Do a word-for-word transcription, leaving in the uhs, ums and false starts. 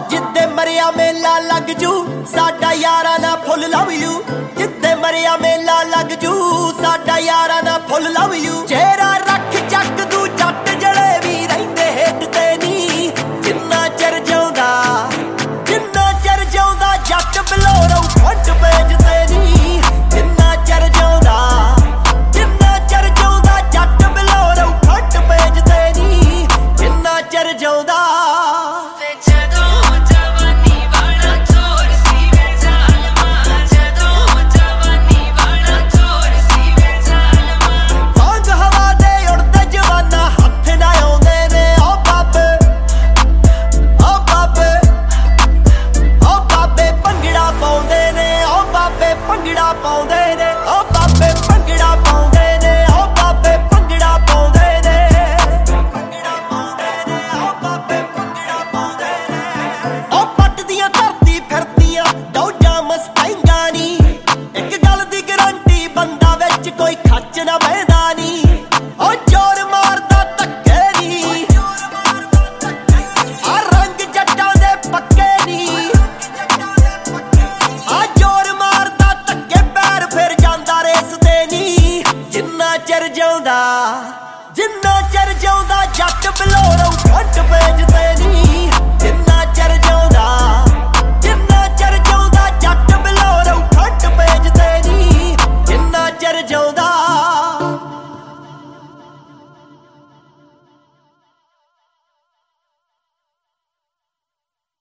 जिद्दे मरिया मेला लग जू साडा यारा ना फुल लव यू। जिद्दे मरिया मेला लग जू साडा यारा ना फुल लव यू। चेहरा रख चक दू जट जले भी रहिंदे हेठ ते नी। जिन्ना चर जाउंदा जिन्ना चर जाउंदा जट बलोरौ फ्रंट पेज ते नी। जिन्ना चर जाउंदा जिन्ना चर जाउंदा जट बलोरौ फ्रंट पेज ते नी। जिन्ना चर जाउंदा धरती फिरदियां डौजां मस्ताइंगा नी।